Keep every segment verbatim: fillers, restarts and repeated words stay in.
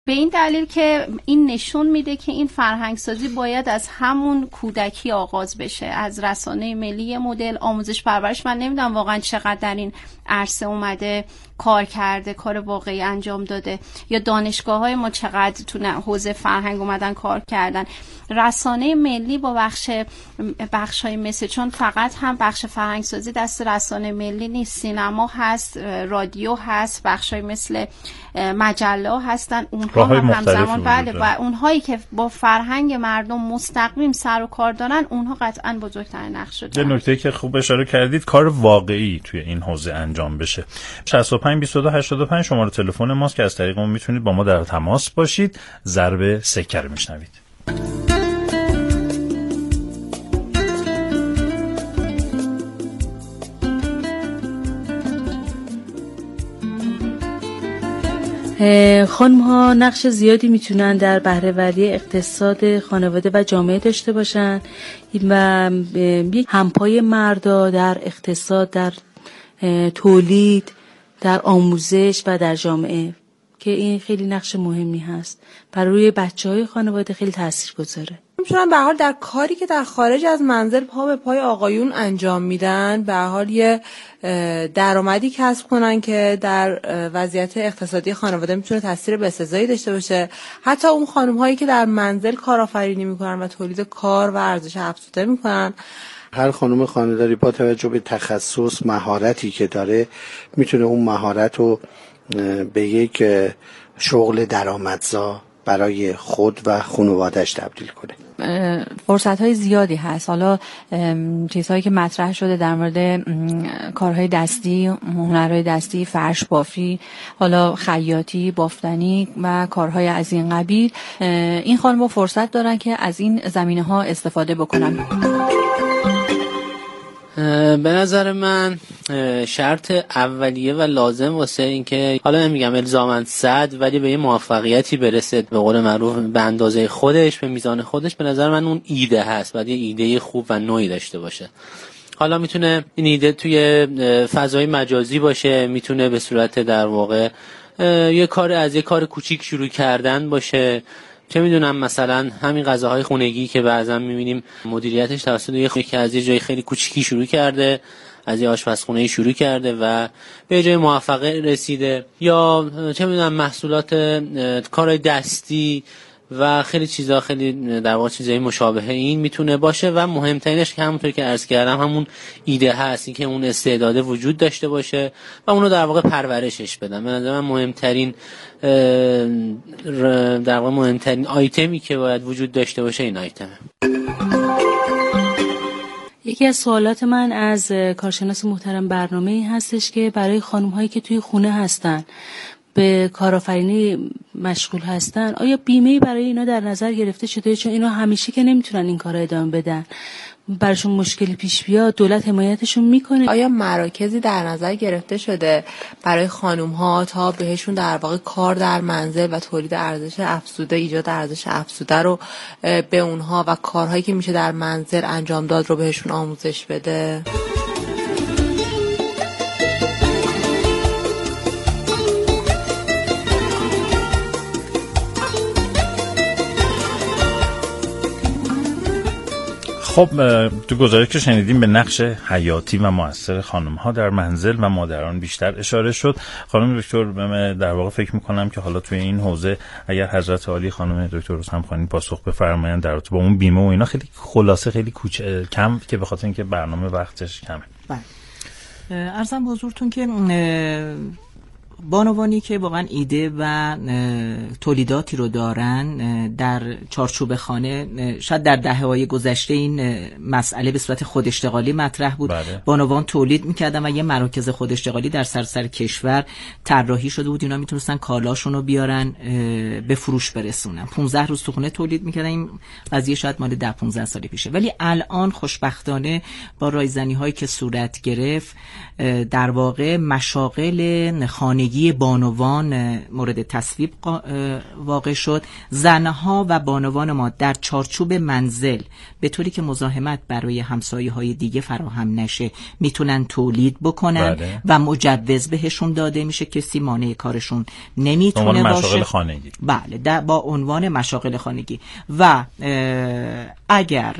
به این دلیل که این نشون میده که این فرهنگ سازی باید از همون کودکی آغاز بشه، از رسانه ملی مدل آموزش پرورش. من نمیدونم واقعا چقدر در این عرصه اومده کار کرده، کار واقعی انجام داده، یا دانشگاه‌های ما چقدر تو حوزه فرهنگ اومدن کار کردن. رسانه ملی با بخش بخش‌های مثل، چون فقط هم بخش فرهنگ سازی دست رسانه ملی نیست، سینما هست، رادیو هست، بخش‌های مثل مجله هستن، اونها هم همزمان بله و اونهایی که با فرهنگ مردم مستقیم سر و کار دارن اونها قطعاً بزرگترین نقش دارن. یه نکته که خوب اشاره کردید، کار واقعی توی این حوزه انجام بشه. شصت و پنج بیست و دو هشتاد و پنج شماره تلفن ماست که از طریق اون میتونید با ما در تماس باشید. ضرب سکه رو میشنوید. خانم ها نقش زیادی میتونن در بهره‌وری اقتصاد خانواده و جامعه داشته باشن و یک همپای مردا در اقتصاد، در تولید، در آموزش و در جامعه، که این خیلی نقش مهمی هست برای روی بچه‌های خانواده، خیلی تاثیرگذاره. میتونن به حال در کاری که در خارج از منزل پا به پای آقایون انجام میدن به حال یه درآمدی کسب کنن که در وضعیت اقتصادی خانواده میتونه تاثیر بسزایی داشته باشه. حتی اون خانم هایی که در منزل کارآفرینی میکنن و تولید کار و ارزش افزوده میکنن، هر خانم خانه‌داری با توجه به تخصص، مهارتی که داره، میتونه اون مهارت رو به یک شغل درآمدزا برای خود و خانواده‌اش تبدیل کنه. فرصت‌های زیادی هست. حالا چیزهایی که مطرح شده در مورد کارهای دستی، هنرهای دستی، فرش بافی، حالا خیاطی، بافتنی و کارهای از این قبیل، این خانم‌ها فرصت دارن که از این زمینه‌ها استفاده بکنن. به نظر من شرط اولیه و لازم واسه این که حالا نمیگم الزاماً صد، ولی به یه موفقیتی برسه به قول معروف به اندازه خودش، به میزان خودش، به نظر من اون ایده هست. باید یه ایده خوب و نوعی داشته باشه. حالا میتونه این ایده توی فضای مجازی باشه، میتونه به صورت در واقع یه کار از یه کار کوچیک شروع کردن باشه. چه میدونم مثلا همین غذاهای خونگی که بعضا میبینیم مدیریتش توسط یکی از یه جای خیلی کوچیکی شروع کرده، از یه آشپزخونه‌ای شروع کرده و به جای موفقیت رسیده، یا چه میدونم محصولات کارهای دستی و خیلی چیزا، خیلی در واقع چیزای مشابه این میتونه باشه. و مهمترینش که همونطور که عرض کردم همون ایده هست، این که اون استعداد وجود داشته باشه و اونو در واقع پرورشش بدن. به نظر من مهمترین در واقع مهمترین آیتمی که باید وجود داشته باشه این آیتمه. یکی از سوالات من از کارشناس محترم برنامه این هستش که برای خانم هایی که توی خونه هستن، به کارآفرینی مشغول هستن، آیا بیمه‌ای برای اینا در نظر گرفته شده؟ چون اینا همیشه که نمیتونن این کارا ادامه بدن، براشون مشکلی پیش بیاد دولت حمایتشون میکنه؟ آیا مراکزی در نظر گرفته شده برای خانم ها تا بهشون در واقع کار در منزل و تولید ارزش افزوده، ایجاد ارزش افزوده رو به اونها و کارهایی که میشه در منزل انجام داد رو بهشون آموزش بده؟ خب تو گزارش که شنیدیم به نقش حیاتی و مؤثر خانم‌ها در منزل و مادران بیشتر اشاره شد. خانم دکتر در واقع فکر می‌کنم که حالا توی این حوزه اگر حضرت عالی خانم دکتر رستمخانی پاسخ بفرمایند در رابطه با اون بیمه و اینا، خیلی خلاصه، خیلی کوچ کم، که به خاطر اینکه برنامه وقتش کمه. بله. عرضم به حضورتون که بانوانی که واقعا ایده و تولیداتی رو دارن در چارچوب خانه، شاید در دهه‌های گذشته این مسئله به صورت خود اشتغالی مطرح بود. بله. بانوان تولید میکردن و یه مراکز خود اشتغالی در سراسر کشور طراحی شده بود. اینا میتونستن کالاشون رو بیارن به فروش برسونن. پانزده روز تو خونه تولید میکردن. این قضیه شاید مال ده پانزده سال پیشه، ولی الان خوشبختانه با رایزنی هایی که صورت گرفت، در واقع مشاغل خانگی خانگی بانوان مورد تصویب واقع شد. زنها و بانوان ما در چارچوب منزل به طوری که مزاحمت برای همسایه های دیگه فراهم نشه میتونن تولید بکنن بله. و مجوز بهشون داده میشه، کسی مانع کارشون نمیتونه باشه. مشاغل خانگی. بله، با عنوان مشاغل خانگی. و اگر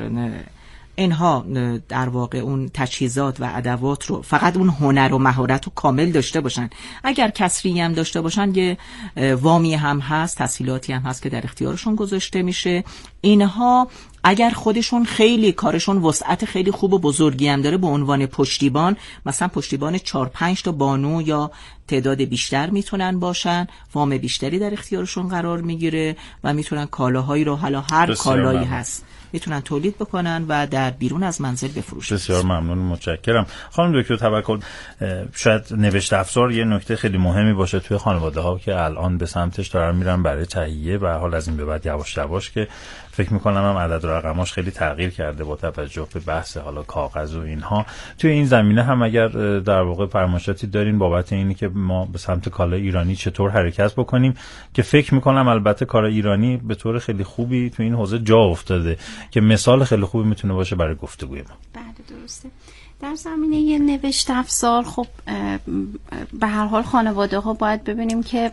اینها در واقع اون تجهیزات و ادوات رو، فقط اون هنر و مهارت رو کامل داشته باشن، اگر کسری هم داشته باشن، یه وامی هم هست، تسهیلاتی هم هست که در اختیارشون گذاشته میشه. اینها اگر خودشون خیلی کارشون وسعت خیلی خوب و بزرگی هم داره، به عنوان پشتیبان، مثلا پشتیبان چهار پنج تا بانو یا تعداد بیشتر میتونن باشن، وام بیشتری در اختیارشون قرار میگیره و میتونن کالاهایی رو، حالا هر کالایی ممنون. هست میتونن تولید بکنن و در بیرون از منزل بفروشن. بسیار ممنون، متشکرم. خانم دکتر توکل، شاید نوشته افزار یه نکته خیلی مهمی باشه توی خانواده ها که الان به سمتش دارن میرن برای تهیه و حال از این به بعد یواش یواش که فکر میکنم هم عدد و رقماش خیلی تغییر کرده با توجه به بحث حالا کاغذ و اینها. توی این زمینه هم اگر در واقع فرمایشاتی دارین بابت اینی که ما به سمت کالای ایرانی چطور حرکت بکنیم، که فکر میکنم البته کار ایرانی به طور خیلی خوبی توی این حوزه جا افتاده که مثال خیلی خوبی میتونه باشه برای گفتگوی ما. بله درسته. در زمینه یه نوشت افزار، خب به هر حال خانواده ها باید ببینیم که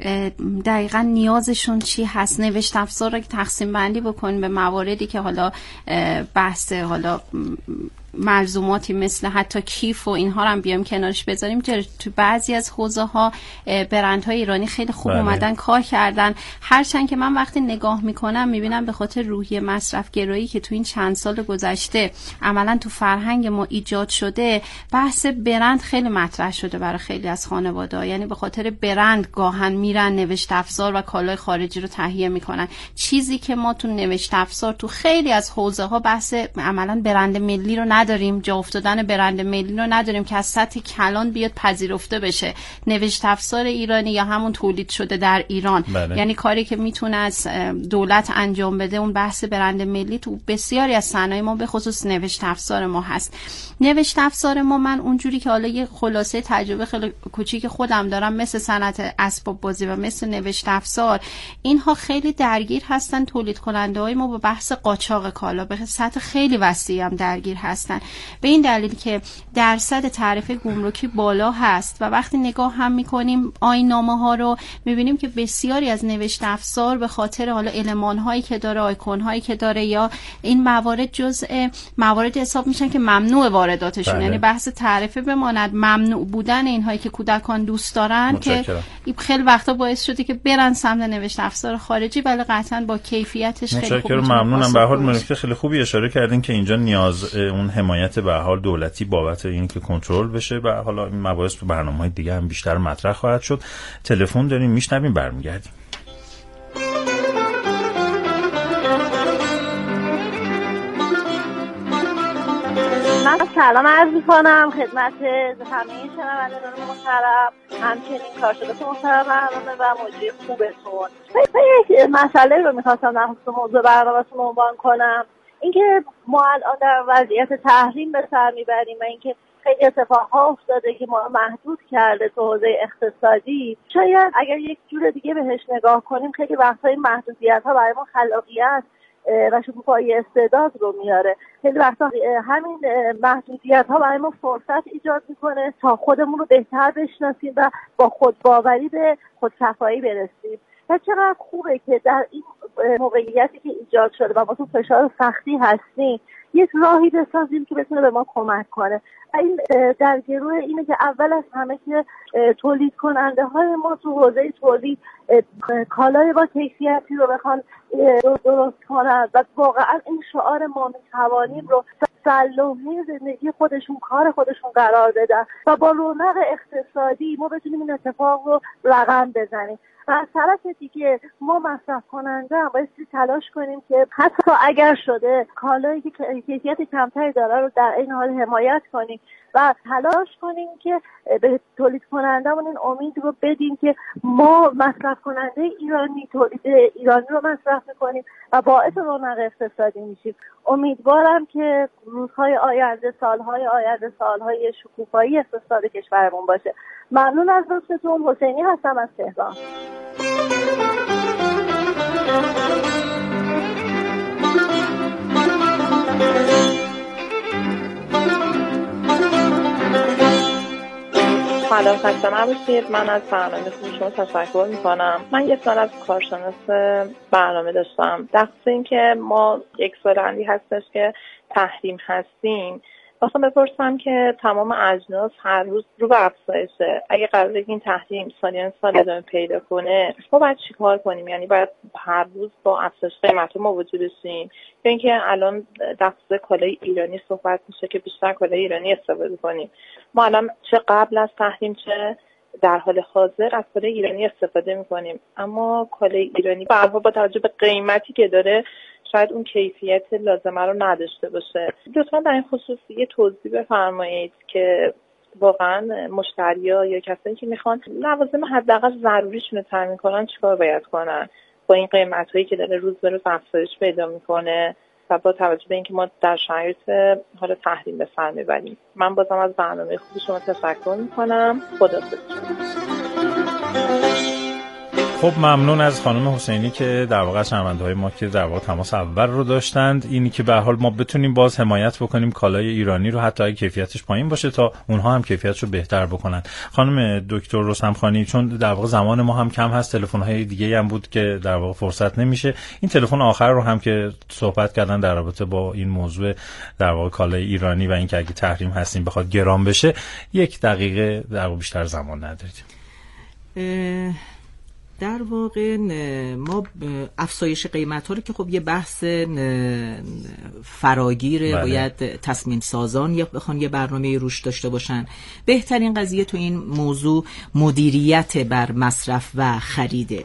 دقیقا نیازشون چی هست. نوشت افزار رو تقسیم بندی بکنیم به مواردی که حالا بحث حالا ملزوماتی مثل حتی کیف و اینها رو هم بیام کنارش بذاریم. تو بعضی از حوزه ها برندهای ایرانی خیلی خوب بله. اومدن کار کردن، هرچند که من وقتی نگاه میکنم میبینم به خاطر روحیه مصرف گرایی که تو این چند سال گذشته عملا تو فرهنگ ما ایجاد شده، بحث برند خیلی مطرح شده برای خیلی از خانواده‌ها. یعنی به خاطر برند گاهن میرن نوشت افزار و کالای خارجی رو تهیه میکنن، چیزی که ما تو نوشت افزار تو خیلی از حوزه ها بحث عملا برند ملی رو نداریم، جا افتادن برند ملی رو نداریم که از سطح کلان بیاد پذیرفته بشه. نوشت افزار ایرانی یا همون تولید شده در ایران بله. یعنی کاری که میتونه از دولت انجام بده، اون بحث برند ملی تو بسیاری از صنایع ما به خصوص نوشت افزار ما هست. نوشت افزار ما، من اونجوری که حالا یه خلاصه تجربه خیلی کوچیک خودم دارم، مثل صنعت اسباب بازی و مثل نوشت افزار، اینها خیلی درگیر هستن. تولید کننده های ما با بحث قاچاق کالا به سطح خیلی وسیعی هم درگیر هستن، به این دلیل که درصد تعرفه گمرکی بالا هست. و وقتی نگاه هم میکنیم آیین‌نامه ها رو میبینیم که بسیاری از نوشت افزار به خاطر حالا المان هایی که داره، آیکون هایی که داره، یا این موارد جزء موارد حساب میشن که ممنوع وارداتشون بله. یعنی بحث تعرفه بماند، ممنوع بودن اینهایی که کودکان دوست دارن متشکرم. که خیلی وقتا باعث شده که برن سمت نوشت افزار خارجی، ولی قطعا با کیفیتش خیلی خوب. ممنونم. به هر حال نکته خیلی خوبی اشاره کردین که اینجا نیاز اون حمایت به حال دولتی بابت این که کنترل بشه و حالا این مباحث تو برنامه‌های دیگه هم بیشتر مطرح خواهد شد. تلفن داریم، میشنویم، برمیگردیم. من سلام عرض می‌کنم خدمت همه شنوندگان محترم، همچنین کارشناس محترم برنامه و مجری خوبتون. من یک مسئله رو می‌خواستم در خصوص موضوع برنامه‌تون عنوان کنم، اینکه ما الان در وضعیت تحریم به سر میبریم و اینکه خیلی اتفاقها افتاده که ما محدود کرده تو حوزه اقتصادی. شاید اگر یک جور دیگه بهش نگاه کنیم، خیلی وقتا این محدودیت‌ها برای ما خلاقیت و شکوفایی استعداد رو میاره. خیلی وقتا همین محدودیت‌ها برای ما فرصت ایجاد میکنه تا خودمون رو بهتر بشناسیم و با خودباوری به خودکفایی برسیم. و چقدر خوبه که در این موقعیتی که ایجاد شده و ما تو فشار سختی هستیم، یک راهی بسازیم که بتونه به ما کمک کنه. و این در گروه اینه که اول از همه که تولید کننده های ما تو حوزه تولید کالای با کیفیتی رو بخوان درست کنن و واقعا این شعار ما میتوانیم رو سلوحه زندگی خودشون، کار خودشون قرار بدن و با رونق اقتصادی ما بتونیم این اتفاق رو رقم بزنیم. و از طرف دیگه ما مصرف کننده هم باید تلاش کنیم که حتی اگر شده کالایی که کیفیت کمتری داره رو در این حال حمایت کنیم و تلاش کنیم که به تولید کنندمون این امید رو بدیم که ما مصرف کننده ایرانی تولید ایرانی رو مصرف میکنیم و باعث رونق اقتصادی میشیم. امیدوارم که روزهای آینده، سالهای آینده، سالهای شکوفایی اقتصاد کشورمون باشه. ممنون از لطفتون. حسینی هستم از تهران. سلام، خسته نباشید. من از برنامه خوب شما تشکر میکنم. من یک سال از کارشناس برنامه داشتم. در خصوص این که ما یک سال اندی هستش که تحریم هستیم، خواستم بپرسم که تمام اجناس هر روز رو به افزایشه. اگه قراره این تحریم سالیان سال ادامه پیدا کنه، ما باید چیکار کنیم؟ یعنی باید هر روز با افزایش قیمت مواجه بشیم یا اینکه الان در خصوص کالای ایرانی صحبت میشه که بیشتر کالای ایرانی استفاده کنیم؟ ما الان چه قبل از تحریم چه در حال حاضر از کالای ایرانی استفاده میکنیم، اما کالای ایرانی به هر حال با توجه به قیمتی که داره شاید اون کیفیت لازمه رو نداشته باشه. لطفا در این خصوص یه توضیح بفرمایید که واقعا مشتری‌ها یا کسایی که میخوان لوازم حداقل ضروریشون رو تامین کنن چیکار باید کنن با این قیمتایی که داره روز به روز افزایش پیدا میکنه و با توجه به اینکه ما در شرایط حال تحریم به سر میبریم. من بازم از برنامه خوب شما تشکر میکنم. خداحافظ. خب ممنون از خانم حسینی که در واقع شنونده‌های ما که در واقع تماس اول رو داشتند، اینی که به هر حال ما بتونیم باز حمایت بکنیم کالای ایرانی رو حتی اگه کیفیتش پایین باشه تا اونها هم کیفیتش رو بهتر بکنن. خانم دکتر رستمخانی، چون در واقع زمان ما هم کم هست، تلفن‌های دیگه‌ای هم بود که در واقع فرصت نمیشه، این تلفن آخر رو هم که صحبت کردن در رابطه با این موضوع در واقع کالای ایرانی و اینکه اگه تحریم هستیم بخواد گران بشه، یک دقیقه در واقع بیشتر زمان ندارید. در واقع ما افزایش قیمت ها رو که خب یه بحث فراگیره، بله. باید تصمیم سازان یا بخوان یه برنامه روش داشته باشن. بهترین قضیه تو این موضوع مدیریت بر مصرف و خریده.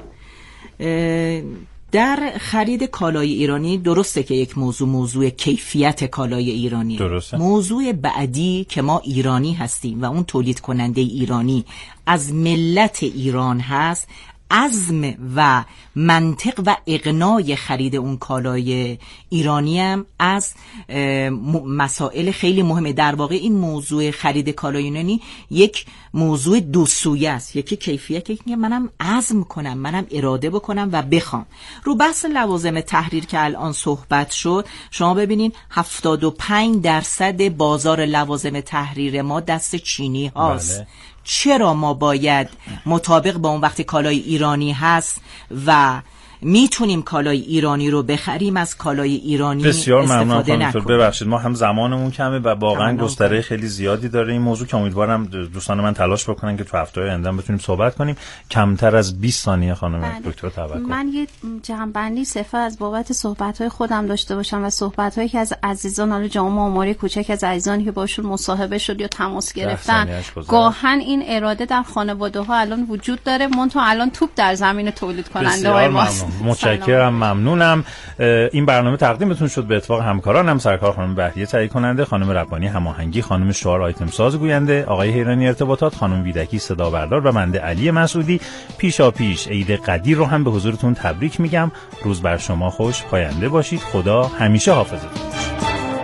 در خرید کالای ایرانی درسته که یک موضوع موضوع کیفیت کالای ایرانی درسته. موضوع بعدی که ما ایرانی هستیم و اون تولید کننده ایرانی از ملت ایران هست، عزم و منطق و اقناع خرید اون کالای ایرانی هم از مسائل خیلی مهمه. در واقع این موضوع خرید کالای ایرانی یک موضوع دو سویه است، یکی کیفیت، یکی منم عزم کنم، منم اراده بکنم و بخوام. رو بحث لوازم تحریر که الان صحبت شد، شما ببینین هفتاد و پنج درصد بازار لوازم تحریر ما دست چینی هاست. بله. چرا ما باید مطابق با اون وقتی کالای ایرانی هست و میتونیم کالای ایرانی رو بخریم از کالای ایرانی بسیار استفاده نکنیم؟ ببخشید ما هم زمانمون کمه و واقعا گستره خیلی زیادی داره این موضوع که امیدوارم دوستان من تلاش بکنن که تو هفته‌های آینده بتونیم صحبت کنیم. کمتر از بیست ثانیه خانم دکتر توکل. من یه جنبندی صفر از بابت صحبت‌های خودم داشته باشم و صحبت‌هایی که از عزیزان، حالا جامعه آماری کوچک از عزیزانی که باشون مصاحبه شد یا تماس گرفتن، گاهن این اراده در خانواده‌ها الان وجود داره، منتها الان توپ در زمین تولید کننده‌های ماست. متشکرم، ممنونم. این برنامه تقدیمتون شد به اتفاق همکارانم، سرکار خانم بهریه تهیه کننده، خانم ربانی هماهنگی، خانم شعار آیتم ساز گوینده، آقای حیرانی ارتباطات، خانم ویدکی صدا بردار و بنده علی مسعودی. پیشا پیش عید قدیر رو هم به حضورتون تبریک میگم. روز بر شما خوش، پاینده باشید. خدا همیشه حافظتون باشه.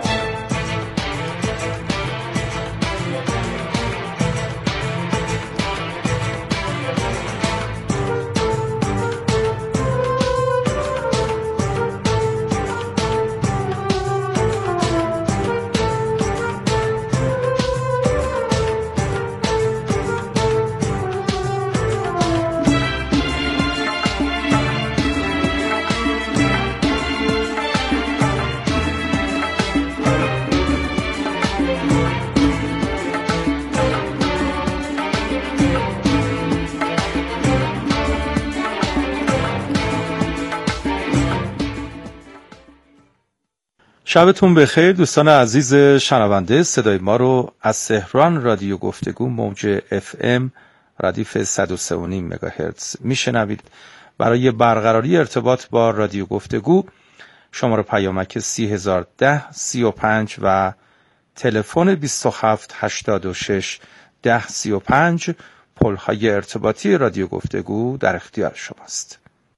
شبتون بخیر دوستان عزیز شنونده. صدای ما رو از تهران رادیو گفتگو موج اف ام ردیف صد و سه و نیم مگاهرتز میشنوید. برای برقراری ارتباط با رادیو گفتگو شماره پیامک سی هزار ده سی و پنج و تلفن بیست و هفت هشتاد و شش ده سی و پنج پل‌های ارتباطی رادیو گفتگو در اختیار شماست.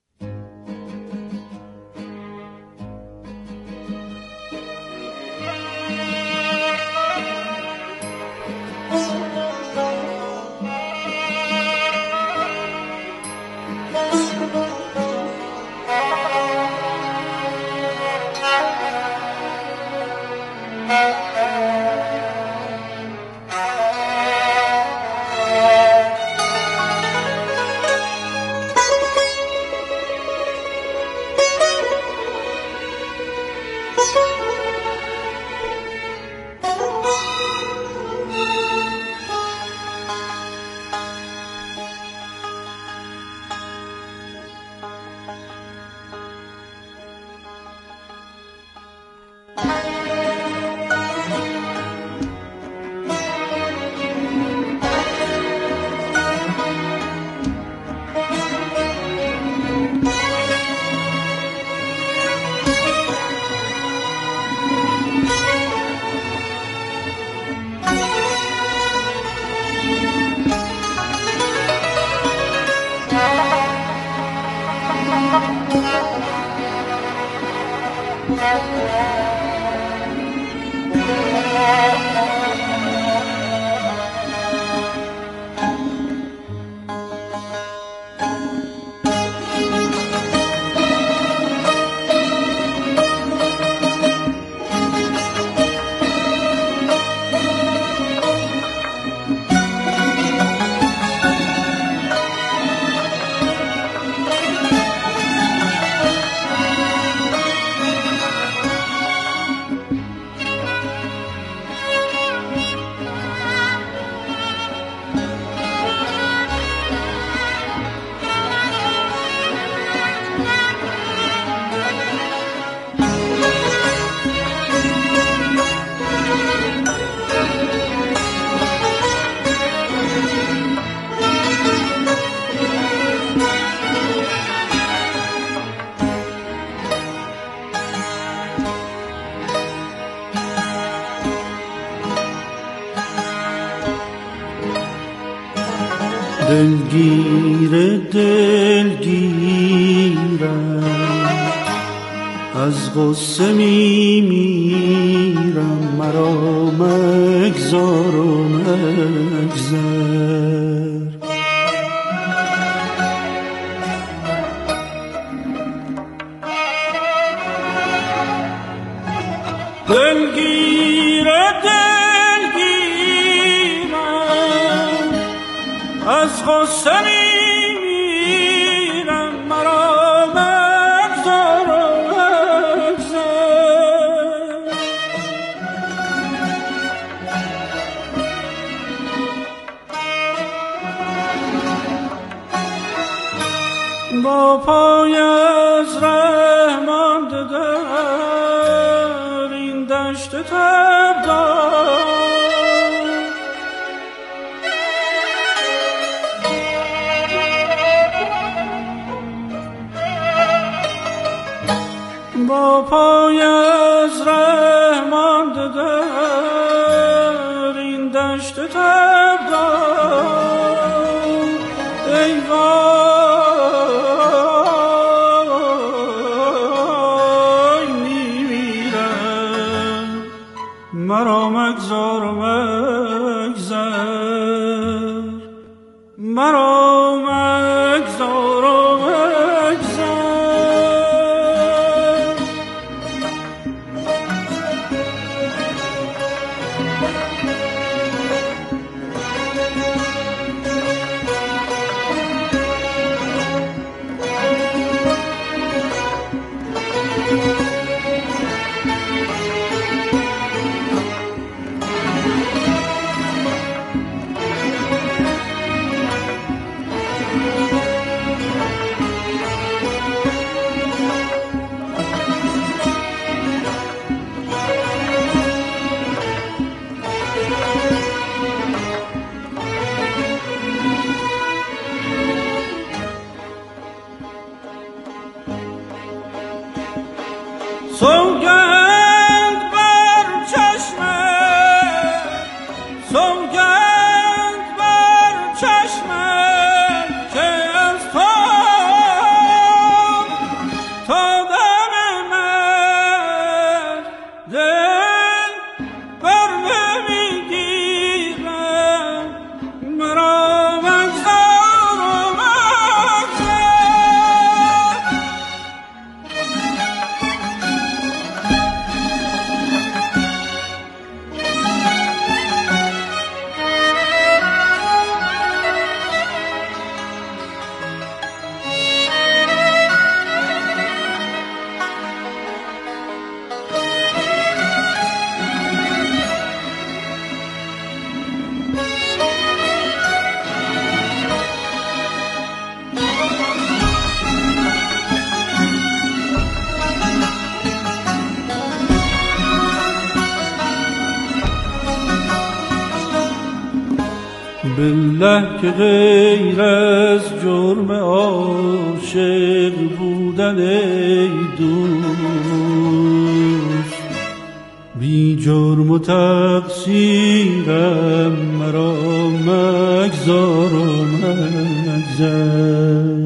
دلگیر دلگیرم از غصه می میرم مرا مگذار و مگذر دلگیر دلگیرم از غصه می میرم مرا مگذار و مگذر با پای از ره مانده در این دشت تبدار با پای از ره مانده در این دشت تبدار ای وای میمیرم مرا مگذار و مگذر مرا مگذار و مگذر سوگند بر چشمت، سوگند بر چشمت که از تو تا دم من دل بر نمیگیرم، مرا مگذار و مگذار. بالله که غیر از جرم عاشق بودن ای دوست، بی جرم و تقصیرم مرا مگذار و مگذر.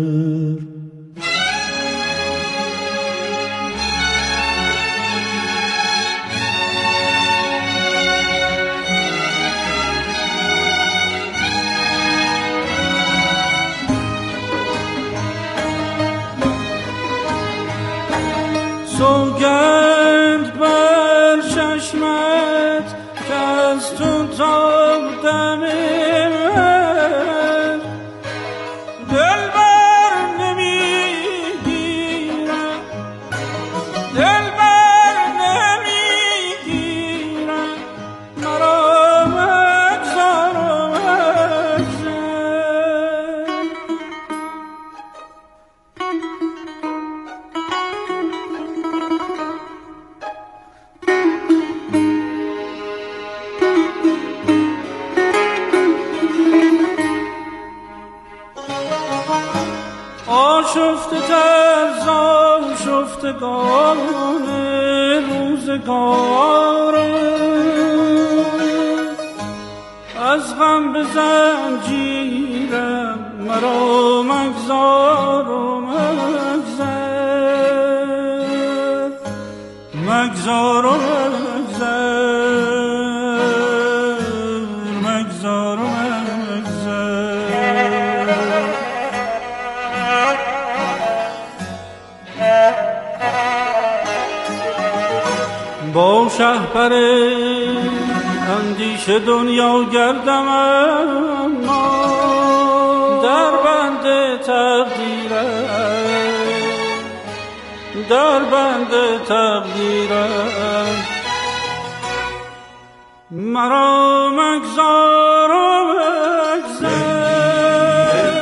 سوگند بر چشمت که از تو تا دم من دل بر نمیگیرم، دل بر نمیگیرم، مرا مگذار و مگذر. آشفته تر ز آشفتگان روزگارم، از غم به زنجیرم مرا مگذار و مگذر، مگذار و مگذر، مگذار و مگذر. با شهپر اندیشه دنیا گردم، اما در بند تقدیرم، در بند تقدیرم، مرا مگذار و مگذر.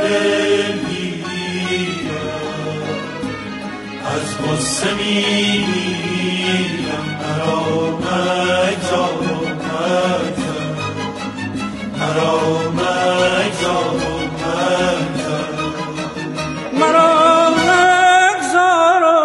از غصه میمیرم، مرا مگذار و مگذر، مرا مگذار و مگذر، مرا مگذار و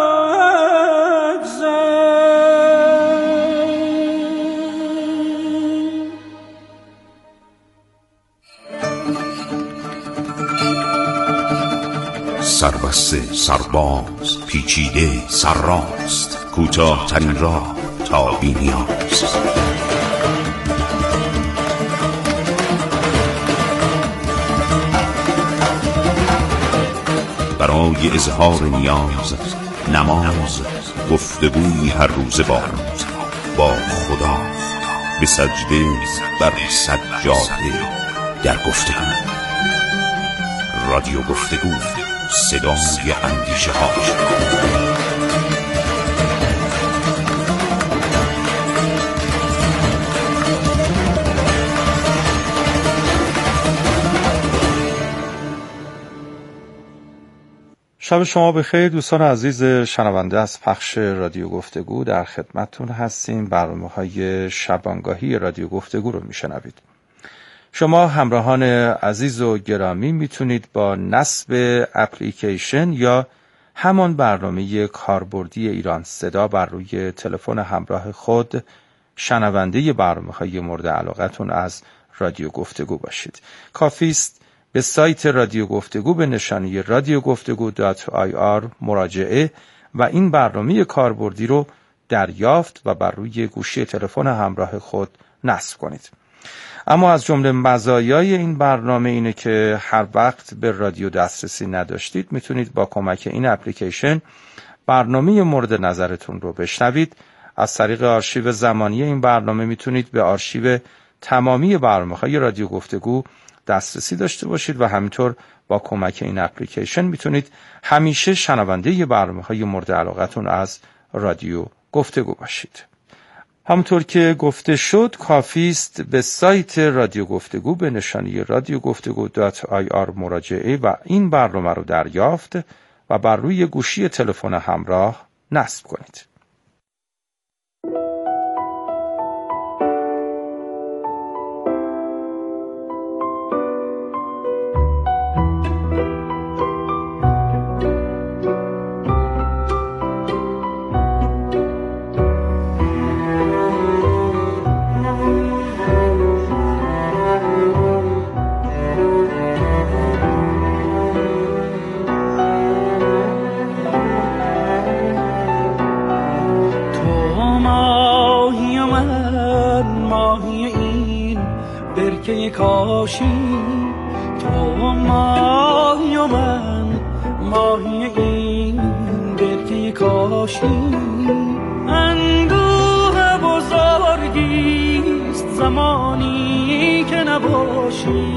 مگذر. سربسته، سرباز، پیچیده، سرراست، کوتاه ترین راه تا بی نیاز. برای اظهار نیاز، نماز، گفتگوی هر روز با با خدا، به سجده بر سجاده در گفتگو. رادیو گفتگو، صدای اندیشه ها. شب شما بخیر دوستان عزیز شنونده از پخش رادیو گفتگو، در خدمتتون هستیم. برنامه‌های شبانگاهی رادیو گفتگو رو میشنوید. شما همراهان عزیز و گرامی میتونید با نصب اپلیکیشن یا همان برنامه کاربردی ایران صدا بر روی تلفن همراه خود شنونده برنامه‌های مورد علاقتون از رادیو گفتگو باشید. کافی است به سایت رادیو گفتگو به نشانی رادیو گفتگو دات آی آر مراجعه و این برنامه کاربردی رو دریافت و بر روی گوشی تلفن همراه خود نصب کنید. اما از جمله مزایای این برنامه اینه که هر وقت به رادیو دسترسی نداشتید میتونید با کمک این اپلیکیشن برنامه مورد نظرتون رو بشنوید. از طریق آرشیو زمانی این برنامه میتونید به آرشیو تمامی برنامه‌های رادیو گفتگو دسترسی داشته باشید و همینطور با کمک این اپلیکیشن میتونید همیشه شنونده برنامه‌های مورد علاقتون از رادیو گفتگو باشید. همونطور که گفته شد کافی است به سایت رادیو گفتگو به نشانی رادیو گفتگو دات آی آر مراجعه و این برنامه رو دریافت و بر روی گوشی تلفن همراه نصب کنید. کاشی تو ماهی و من ماهی این برکه کاشی اندوه بزرگیست زمانی که نباشی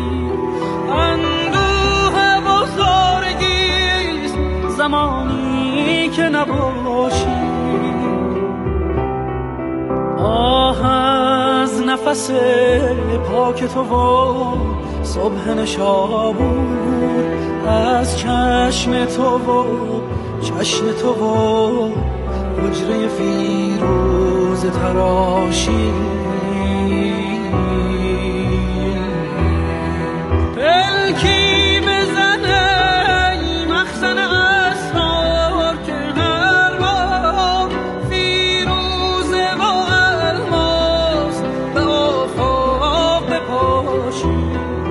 اندوه بزرگیست زمانی که نباشی آه از نفس پاک تو و صبح نشابور از چشم تو و چشم تو و حجره فیروز تراشی پلکی بزنه ای مخزن اسرار که هر بار فیروزه و الماس به آفاق بپاشی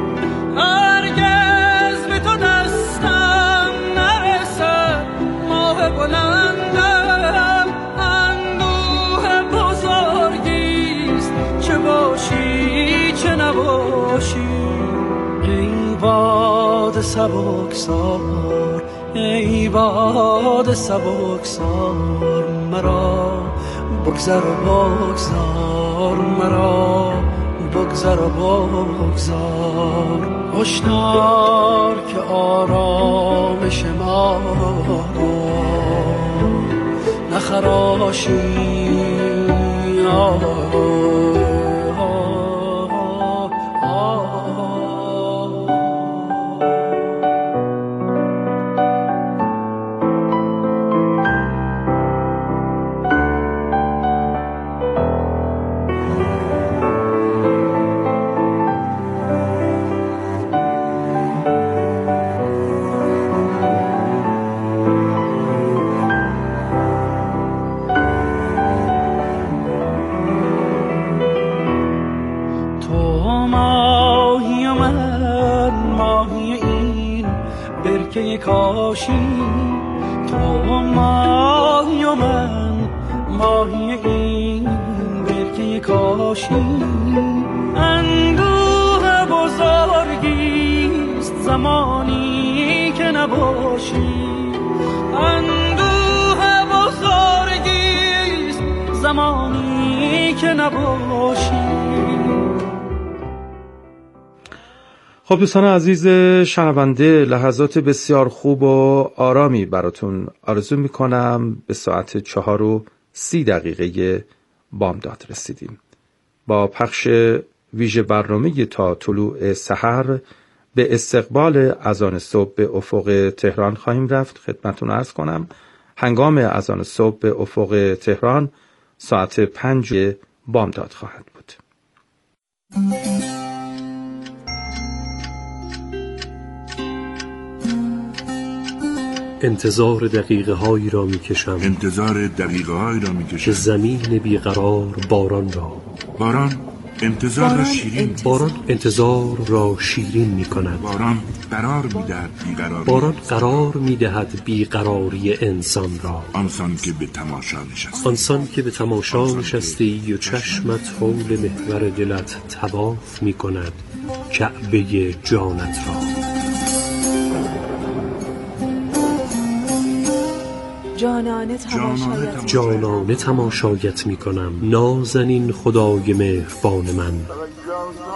هرگز به تو دستم نرسد ماه بلندم اندوه بزرگیست چه باشی چه نباشی ای باد سبکسار ای باد سبکسار مرا بگذر و بگذار مرا بگذر و بگذار هشدار که آرامش ما نخراشی کاشی تو ماهی و من ماهی این برکه کاشی اندوه بزرگیست زمانی که نباشی اندوه بزرگیست زمانی که نباشی. خب دوستان عزیز شنونده، لحظات بسیار خوب و آرامی براتون آرزو میکنم. به ساعت چهار و سی دقیقه بامداد رسیدیم. با پخش ویژه برنامه تا طلوع سحر به استقبال اذان صبح به افق تهران خواهیم رفت. خدمتتون عرض کنم هنگام اذان صبح به افق تهران ساعت پنج بامداد خواهد بود. انتظار دقیقه هایی را می کشم انتظار دقیقه هایی را می کشم که زمین بیقرار باران را باران انتظار باران را شیرین انتظار, باران انتظار را شیرین می کند باران قرار می دهد بیقراری باران قرار می دهد بیقراری انسان را آنسان که به تماشا نشستی آنسان که به تماشا نشستی و چشمت حول محور دلت طواف می کند کعبه جانت را. جانانه تماشایت جانانه تماشایت می کنم نازنین خدای مهربان من.